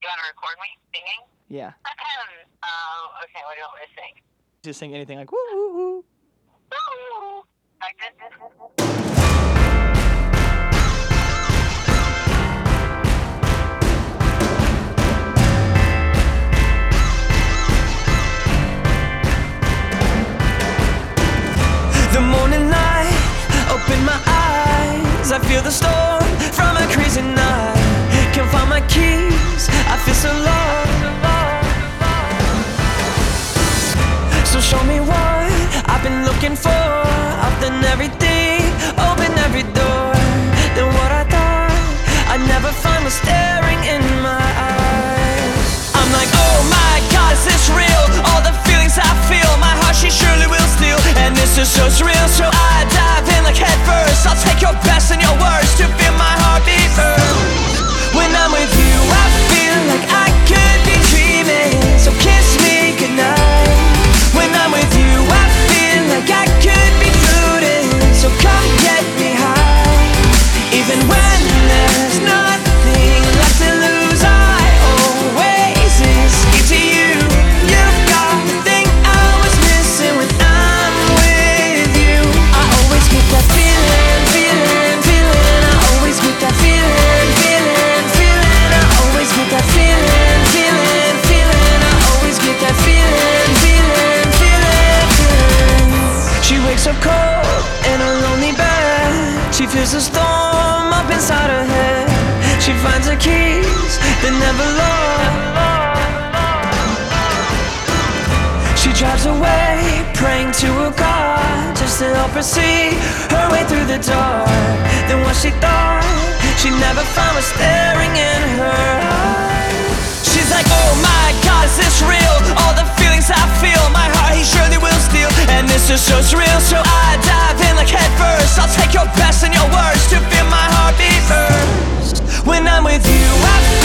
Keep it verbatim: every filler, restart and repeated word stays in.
You want to record me singing? Yeah. um, okay, what do you want me to sing? Just sing anything like woo woo woo. Woo! Like this? The morning light, open my eyes, I feel the storm from a crazy night. Can't find my keys, I feel so lost. So show me what I've been looking for. I've done everything, opened every door. Then what I thought I'd never find was staring in my eyes. I'm like, oh my God, is this real? All the feelings I feel, my heart she surely will steal. And this is so surreal, so I dive in like head first. I'll take your best and your worst to feel my heartbeat burn. When I'm with you, I feel like I could be dreaming. So kiss me goodnight. When I'm with you, I feel like I could be floating. So come get me high. Even when there's nothing left to lose, I always escape to you. You've got the thing I was missing when I'm with you. I always get that feeling, feeling, feeling. I always get that feeling, feeling, feeling. I always get that feeling, feeling, feeling. I always get that feeling, feeling, feeling, feeling. She wakes up cold in a lonely bed. She feels a storm up inside her head. She finds her keys, they're never lost. She drives away, praying to her God, just to help her see her way through the dark. Then what she thought she'd never find was staring in her eyes. She's like, oh my God, is this real? All the feelings I feel, my heart he surely will steal. And this is so surreal, so I dive in like head first. I'll take your best and your worst to feel my heartbeat burst. When I'm with you, I